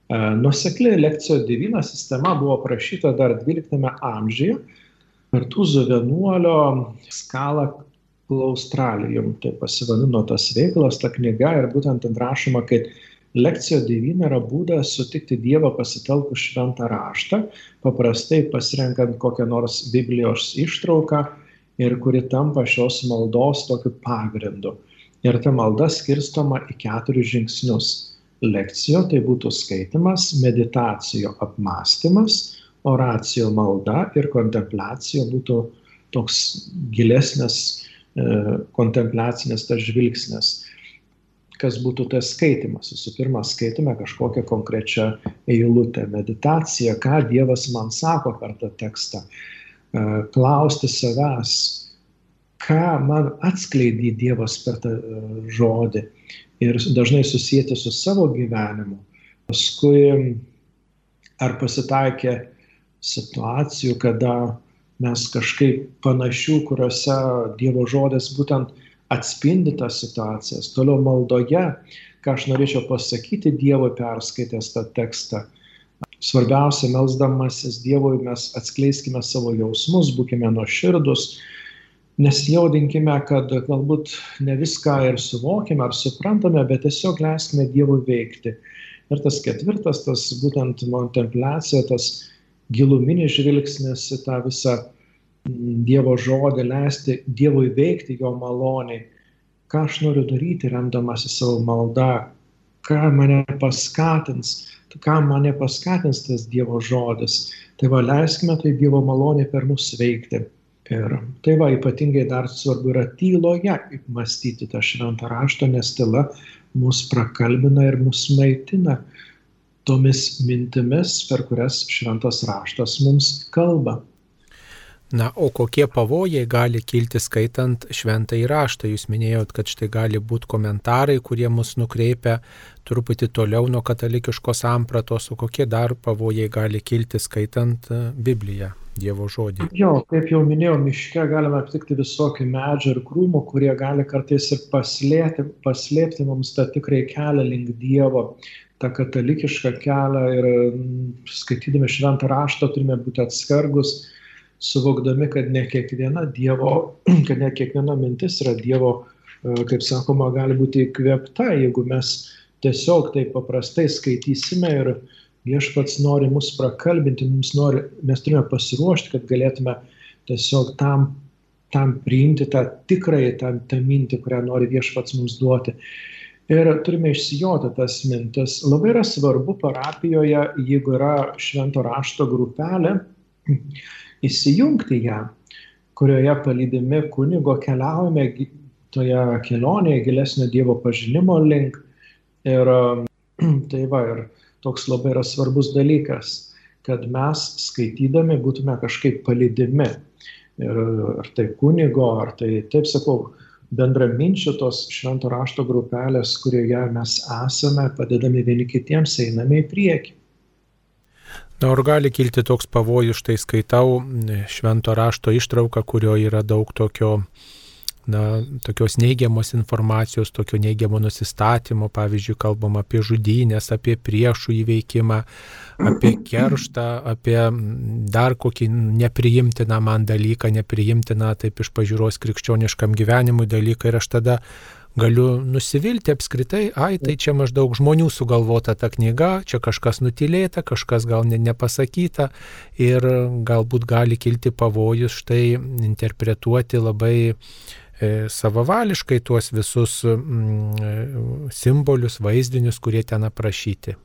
Nuosekli lekcijo divina sistema buvo aprašyta dar dvyliktame amžiuje Kartūzo vienuolio Scala Claustralium, tai pasivadino tas veikalas, ta knyga, ir būtent ten rašoma, kad lekcijo divina yra būdas sutikti Dievą pasitelkus šventą raštą, paprastai pasirenkant kokią nors Biblijos ištrauką ir kuri tampa šios maldos tokiu pagrindu. Ir ta malda skirstoma į keturis žingsnius. Lekcijo tai būtų skaitimas, meditacijo apmąstymas, oracijo malda ir kontempliacijo būtų toks gilesnis e, kontempliacinis tas žvilgsnis. Kas būtų tas skaitimas? Visų pirma, skaitome kažkokią konkrečią eilutę, meditaciją, ką Dievas man sako per tą tekstą. E, klausti savęs, ką man atskleidė Dievas per tą žodį. Ir dažnai susijęti su savo gyvenimu. Paskui ar pasitaikė situacijų, kada mes kažkaip panašių, kuriuose Dievo žodis būtent atspindi tas situacijas. Toliau maldoje, ką aš norėčiau pasakyti Dievui perskaitęs tą tekstą. Svarbiausia, melsdamasis Dievui mes atskleiskime savo jausmus, būkime nuoširdūs, nesijaudinkime, kad galbūt ne viską ir suvokime ar suprantame, bet tiesiog leiskime Dievui veikti. Ir tas ketvirtas, tas būtent kontempliacija, tas giluminis žvilgsnis į tą visą Dievo žodį, leisti Dievui veikti jo maloniai. Ką aš noriu daryti, remdamasi savo maldą, ką mane paskatins, ką mane paskatins tas Dievo žodis. Tai va, leiskime tai Dievo maloniai per mus veikti. Ir tai va, ypatingai dar svarbu yra tyloje mąstyti tą šventą raštą, nes tyla mus prakalbina ir mus maitina tomis mintimis, per kurias šventas raštas mums kalba. Na, o kokie pavojai gali kilti skaitant šventąjį raštą? Jūs minėjot, kad štai gali būti komentarai, kurie mus nukreipia truputį toliau nuo katalikiškos sampratos, o kokie dar pavojai gali kilti skaitant Bibliją, Dievo žodį? Jo, kaip jau minėjau, miške galime aptikti visokių medžių ir krūmų, kurie gali kartais ir paslėpti, paslėpti mums tą tikrai kelią link Dievo, tą katalikišką kelią, ir skaitydami šventą raštą turime būti atsargus, suvokdami, kad ne kiekviena Dievo, kad ne kiekviena mintis yra Dievo, kaip sakoma, gali būti įkvėpta, jeigu mes tiesiog taip paprastai skaitysime ir Viešpats nori mus prakalbinti, mums nori, mes turime pasiruošti, kad galėtume tiesiog tam, tam priimti tą tikrąją, tą, tą mintį, kurią nori Viešpats mums duoti. Ir turime išsijoti tas mintis. Labai yra svarbu parapijoje, jeigu yra švento rašto grupelė, įsijungti ją, kurioje palydimi kunigo keliaujame toje kelionėje gilesnio Dievo pažinimo link. Ir tai va, ir toks labai yra svarbus dalykas, kad mes skaitydami būtume kažkaip palydimi. Ir ar tai kunigo, ar tai, taip sakau, bendraminčių tos švento rašto grupelės, kurioje mes esame, padedami vieni kitiems, einame į priekį. Na, ar gali kilti toks pavojus, štai skaitau švento rašto ištrauką, kurioje yra daug tokio, na, tokios neigiamos informacijos, tokio neigiamo nusistatymo, pavyzdžiui, kalbam apie žudynės, apie priešų įveikimą, apie kerštą, apie dar kokį nepriimtiną man dalyką, nepriimtiną taip iš pažiūros krikščioniškam gyvenimui dalyką, ir aš tada galiu nusivilti apskritai, ai, tai čia maždaug žmonių sugalvota ta knyga, čia kažkas nutylėta, kažkas gal ne, nepasakyta, ir galbūt gali kilti pavojus štai interpretuoti labai e, savavališkai tuos visus mm, simbolius, vaizdinius, kurie ten aprašyti.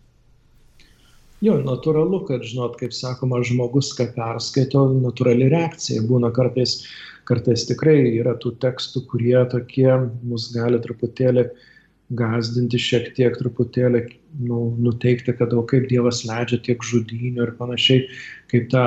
Jo, natūralu, kad, žinot, kaip sakoma, žmogus, ką perskaito, natūrali reakcija. Būna kartais, kartais tikrai yra tų tekstų, kurie tokie mus gali truputėlį gąsdinti, šiek tiek truputėlį nu, nuteikti, kad o kaip Dievas leidžia tiek žudynių ir panašiai, kaip ta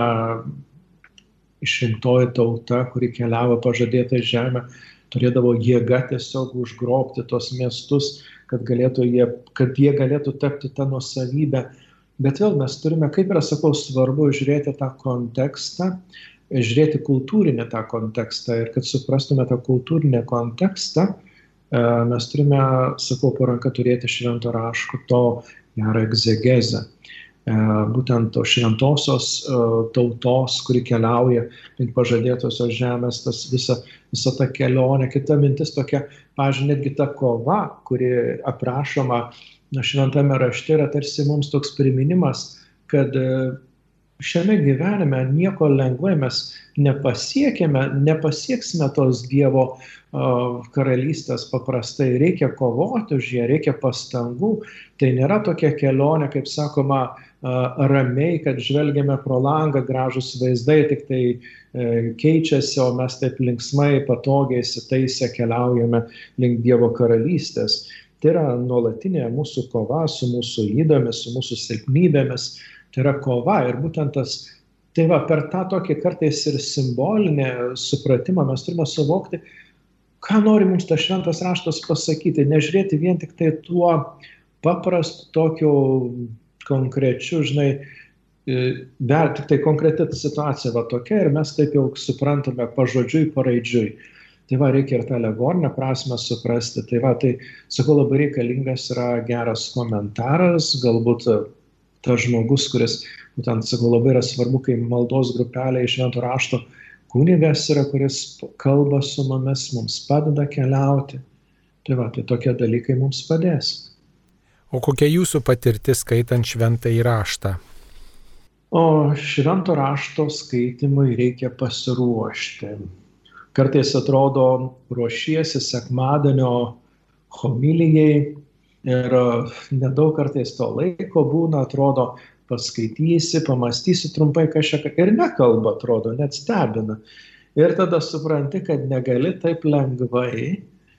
išrinktoji tauta, kuri keliavo pažadėtą žemę, turėdavo jėgą tiesiog užgrobti tos miestus, kad, galėtų jie, kad jie galėtų tapti tą nuosavybę. Bet vėl mes turime, kaip yra, sakau, svarbu žiūrėti tą kontekstą, žiūrėti kultūrinį tą kontekstą, ir kad suprastume tą kultūrinį kontekstą, mes turime, sakau, po ranka turėti švento rašto gerą egzegezę. Būtent to šventosios tautos, kuri keliauja link pažadėtosios žemės, tas visa, visa ta kelionė. Kita mintis tokia, pavyzdžiui, netgi ta kova, kuri aprašoma šventame rašte, yra tarsi mums toks priminimas, kad šiame gyvenime nieko lengvai mes nepasiekime, nepasieksime tos Dievo karalystės paprastai. Reikia kovoti už ją, reikia pastangų. Tai nėra tokia kelionė, kaip sakoma, ramiai, kad žvelgiame pro langą, gražus vaizdai, tik tai keičiasi, o mes taip linksmai, patogiai, įsitaisę keliaujame link Dievo karalystės. Tai yra nuolatinė mūsų kova su mūsų ydomis, su mūsų silpnybėmis. Tai yra kova ir būtent tas, tai va, per tą tokį kartais ir simbolinį supratimą mes turime suvokti, ką nori mums tas šventas raštas pasakyti, nežiūrėti vien tik tai tuo paprastu tokiu konkrečiu, žinai, bet tik tai konkreti situacija va tokia ir mes taip jau suprantame pažodžiui, paraidžiui. Tai va, reikia ir tą alegorinę prasmę suprasti. Tai va, tai, sakau, labai reikalingas yra geras komentaras, galbūt tas žmogus, kuris, būtent, sakau, labai yra svarbu, kai maldos grupelė iš švento rašto kunigas yra, kuris kalba su mumis, mums padeda keliauti. Tai va, tai tokie dalykai mums padės. O kokia jūsų patirtis skaitant šventąjį raštą? O švento rašto skaitimui reikia pasiruošti. Kartais atrodo, ruošiesi sekmadienio homilijai ir nedaug kartais to laiko būna, atrodo, paskaitysi, pamastysi trumpai kažką ir nekalba, atrodo, net stebina. Ir tada supranti, kad negali taip lengvai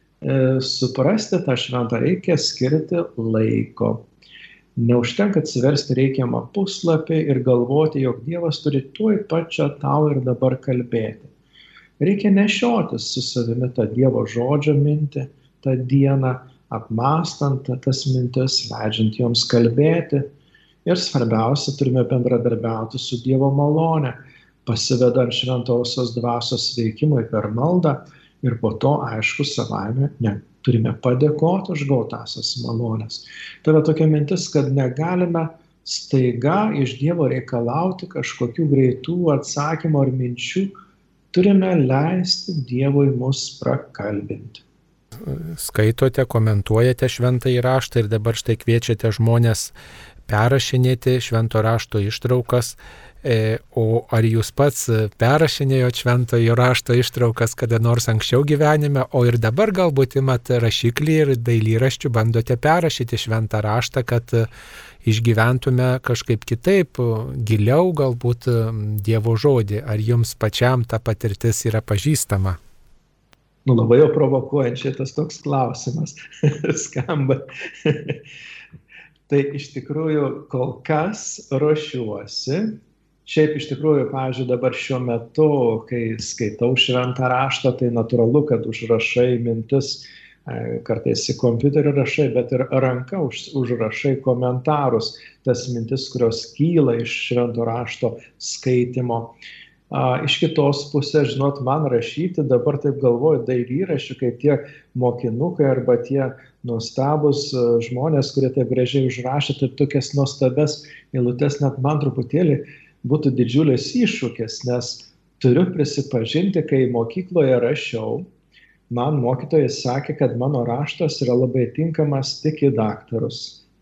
suprasti tą šventą, reikia skirti laiko. Neužtenka atsiversti reikiamą puslapį ir galvoti, jog Dievas turi tuoj pačią tau ir dabar kalbėti. Reikia nešiotis su savimi tą Dievo žodžio mintį, tą dieną, apmąstant tas mintis, leidžiant joms kalbėti. Ir svarbiausia, turime bendradarbiauti su Dievo malone, pasivedant šventosios dvasios veikimui per maldą. Ir po to, aišku, savaime ne, turime padėkoti už gautasias malonės. Tai yra tokia mintis, kad negalime staiga iš Dievo reikalauti kažkokių greitų atsakymų ar minčių. Turime leisti Dievui mus prakalbinti. Skaitote, komentuojate šventąjį raštą ir dabar štai kviečiate žmonės perrašinėti švento rašto ištraukas. O ar jūs pats perrašinėjot šventojo rašto ištraukas kada nors anksčiau gyvenime, o ir dabar galbūt imat rašiklį ir dailyraščių bandote perrašyti šventą raštą, kad išgyventume kažkaip kitaip, giliau galbūt Dievo žodį. Ar jums pačiam ta patirtis yra pažįstama? Nu, labai jau provokuojančiai tas toks klausimas skamba. Tai iš tikrųjų kol kas ruošiuosi. Šiaip iš tikrųjų, pavyzdžiui, dabar šiuo metu, kai skaitau šventą raštą, tai natūralu, kad užrašai mintis, kartais į kompiuterį rašai, bet ir ranka užrašai komentarus, tas mintis, kurios kyla iš švento rašto skaitimo. Iš kitos pusės, žinot, man rašyti, dabar taip galvoju, dailyraščių, kaip tie mokinukai arba tie nuostabus žmonės, kurie taip gražiai užrašė, taip tokias nuostabes eilutes, net man truputėlį būtų didžiulis iššūkis, nes turiu prisipažinti, kai mokykloje rašiau, man mokytojas sakė, kad mano raštas yra labai tinkamas tik į daktarus.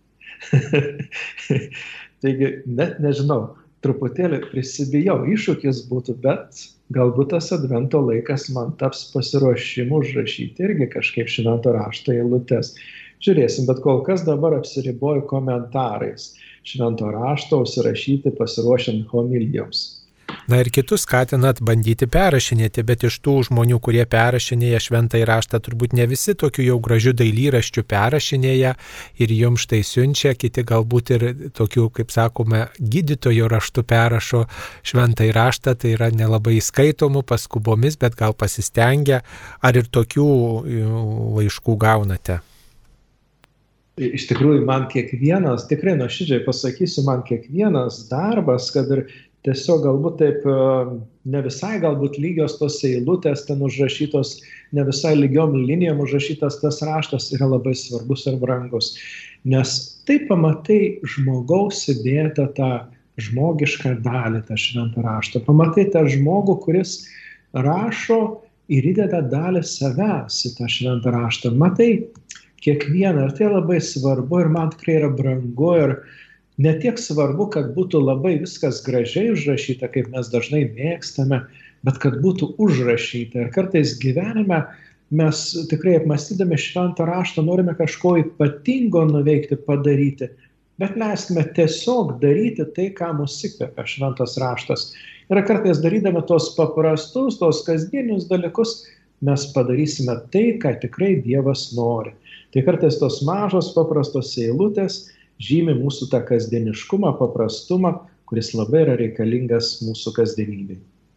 Taigi, net nežinau, truputėlį prisibijau, iššūkis būtų, bet galbūt tas advento laikas man taps pasiruošimu užrašyti irgi kažkaip švento rašto eilutes. Žiūrėsim, bet kol kas dabar apsiriboju komentarais švento rašto užsirašyti pasiruošiant homilijoms. Na ir kitus skatinat bandyti perrašinėti, bet iš tų žmonių, kurie perrašinėja šventąjį raštą, turbūt ne visi tokių jau gražių dailyraščių perrašinėja ir jums štai siunčia, kiti galbūt ir tokių, kaip sakome, gydytojo raštų perrašo šventąjį raštą, tai yra nelabai skaitomų paskubomis, bet gal pasistengia. Ar ir tokių laiškų gaunate? Iš tikrųjų, man kiekvienas, tikrai nuoširdžiai pasakysiu, man kiekvienas darbas, kad ir tiesiog galbūt taip ne visai galbūt lygios tos eilutės ten užrašytos ne visai lygiom linijom užrašytas tas raštas yra labai svarbus ir brangus. Nes tai pamatai žmogaus įdėtą tą žmogišką dalį, tą šventą raštą. Pamatai tą žmogų, kuris rašo ir įdeda dalį savęs į tą šventą raštą. Matai kiekvieną ir tai labai svarbu ir man tikrai yra brangu ir ne tiek svarbu, kad būtų labai viskas gražiai užrašyta, kaip mes dažnai mėgstame, bet kad būtų užrašyta. Ir kartais gyvenime mes tikrai apmąstydami šventą raštą norime kažko ypatingo nuveikti, padaryti, bet leiskime tiesiog daryti tai, ką mus įkvepia šventas raštas. Ir kartais darydami tos paprastus, tos kasdienius dalykus, mes padarysime tai, ką tikrai Dievas nori. Tai kartais tos mažos paprastos eilutės žymi mūsų tą kasdieniškumą, paprastumą, kuris labai yra reikalingas mūsų kasdienybei.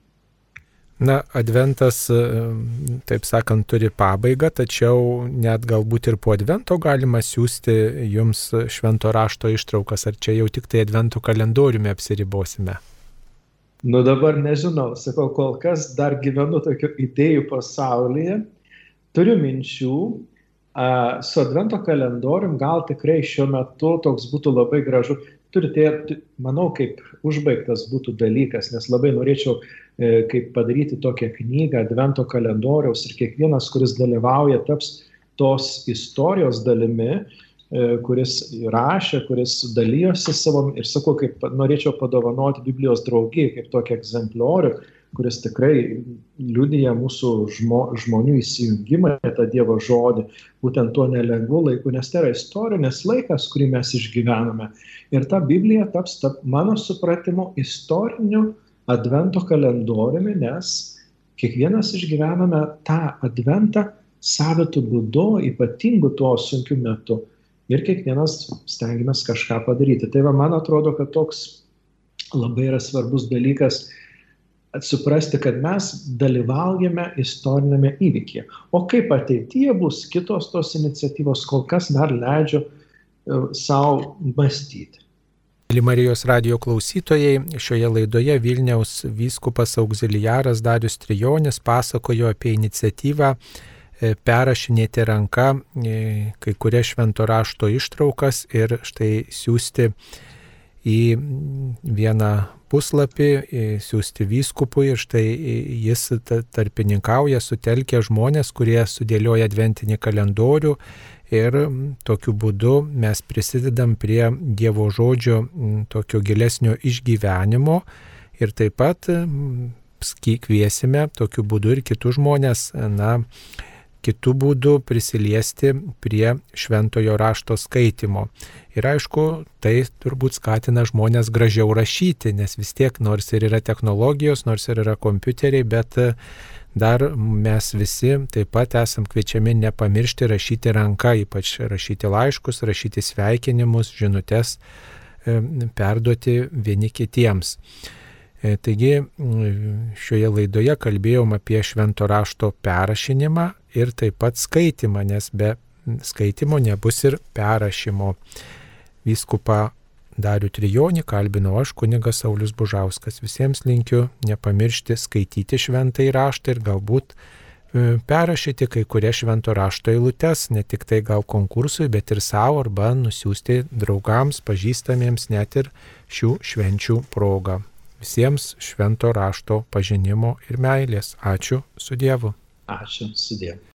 Na, adventas, taip sakant, turi pabaigą, tačiau net galbūt ir po advento galima siūsti jums švento rašto ištraukas, ar čia jau tik tai advento kalendoriumi apsiribosime? Nu dabar nežinau, sakau, kol kas dar gyvenu tokių idėjų pasaulyje, turiu minčių, a, su advento kalendorium gal tikrai šiuo metu toks būtų labai gražu. Turite, manau, kaip užbaigtas būtų dalykas, nes labai norėčiau e, kaip padaryti tokią knygą advento kalendoriaus ir kiekvienas, kuris dalyvauja, taps tos istorijos dalimi, e, kuris rašė, kuris dalyjosi savo ir sakau, kaip norėčiau padovanoti Biblijos draugijai kaip tokį egzempliorių, kuris tikrai liudija mūsų žmo, žmonių įsijungimą į tą Dievo žodį, būtent tuo nelengvu laiku, nes tai yra istorinis laikas, kurį mes išgyvename. Ir ta Biblija taps, ta, mano supratimu, istoriniu advento kalendoriumi, nes kiekvienas išgyvename tą adventą savitų būdu, ypatingu tuo sunkiu metu. Ir kiekvienas stengiamės kažką padaryti. Tai va, man atrodo, kad toks labai yra svarbus dalykas suprasti, kad mes dalyvaujame istorinėme įvykyje. O kaip ateityje bus kitos tos iniciatyvos, kol kas dar leidžiu uh, savo mąstyti. Marijos radijo klausytojai, šioje laidoje Vilniaus vyskupas auxiliaras Darius Trijonis pasakojo apie iniciatyvą perrašinėti ranka kai kurias švento rašto ištraukas ir štai siūsti į vieną puslapį, siūsti vyskupui ir štai jis tarpininkauja, sutelkia žmonės, kurie sudėlioja adventinį kalendorių ir tokiu būdu mes prisidedam prie Dievo žodžio tokio gilesnio išgyvenimo ir taip pat kviesime tokiu būdu ir kitus žmonės, na, kitų būdų prisiliesti prie šventojo rašto skaitimo. Ir aišku, tai turbūt skatina žmonės gražiau rašyti, nes vis tiek nors ir yra technologijos, nors ir yra kompiuteriai, bet dar mes visi taip pat esam kviečiami nepamiršti rašyti ranka, ypač rašyti laiškus, rašyti sveikinimus, žinutes, perduoti vieni kitiems. Taigi šioje laidoje kalbėjom apie švento rašto perrašinimą ir taip pat skaitimą, nes be skaitimo nebus ir perrašymo. Vyskupą Darių Trijonį kalbinau aš, kunigas Saulius Bužauskas. Visiems linkiu nepamiršti skaityti šventąjį raštą ir galbūt perrašyti kai kurias švento rašto eilutes, ne tik tai gal konkursui, bet ir savo arba nusiųsti draugams, pažįstamiems net ir šių švenčių progą. Visiems švento rašto pažinimo ir meilės. Ačiū, su Dievu. Ačiū, su Dievu.